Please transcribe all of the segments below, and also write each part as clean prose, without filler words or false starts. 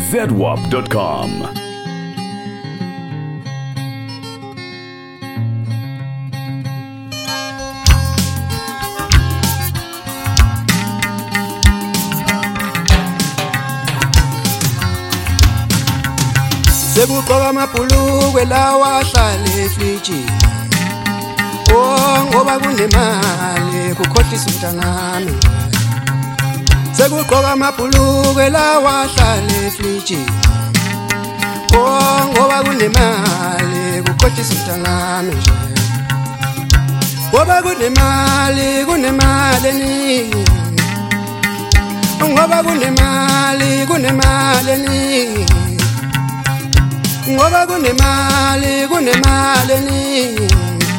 zwarp.com. Sekugqoka amabhulukwe lawa ahlala efrijini. Oh ngoba kunemali kukhohlisa umntanami. Sekugqoka amabhulukwe lawa ahlala efrijini. Oh ngoba kunemali kukhohlisa umntanami nje. Ngoba kunemali eningi. Ngoba kunemali eningi. Ngoba kunemali eningi.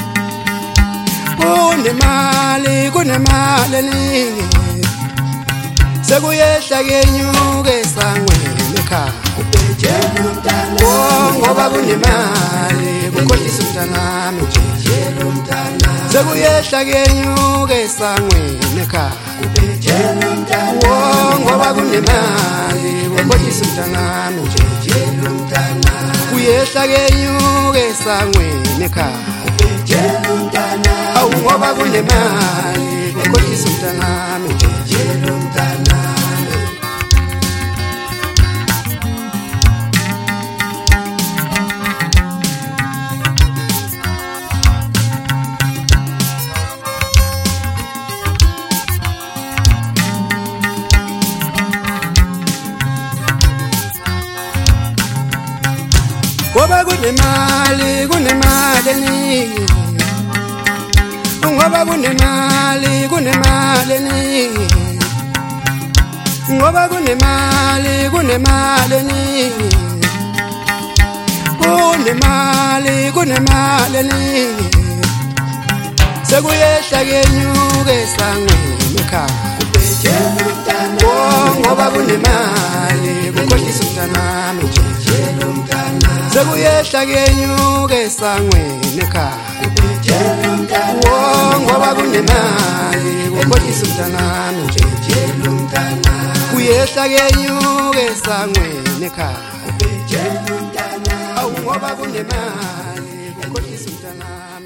Kunemali eningi. Sekuyehla kenyuke esangweni ekhaya. Ubhejela umntana. Oh ngoba kunemali kukhohlisa umntanami ubhejela umntana. Sekuyehla kenyuke esangweni ekhaya. Ubhejela umntana. Oh ngoba kunemali kukhohlisa umntanami ubhejela umntana. Kuyehla kenyuke esangweni ekhaya. Ubhejela umntana. Awu ngoba kunemali kukhohlisa umntanami ubhejela umntana. Ngoba kunemali eningi. Ngoba kunemali eningi. Ngoba kunemali eningi. Kunemali eningi. Sekuyehla kenyuke esangweni ekhaya. Ubhejela umntana. Oh ngoba kunemali kukhohlisa umntanami ubhejela umntana. Sekuyehla kenyuke esangweni ekhaya. Ubhejela umntana. Oh ngoba kunemali kukhohlisa umntanami ubhejela umntana. Kuyehla kenyuke esangweni ekhaya. Ubhejela umntana. Awu ngoba kunemali kukhohlisa umntanami.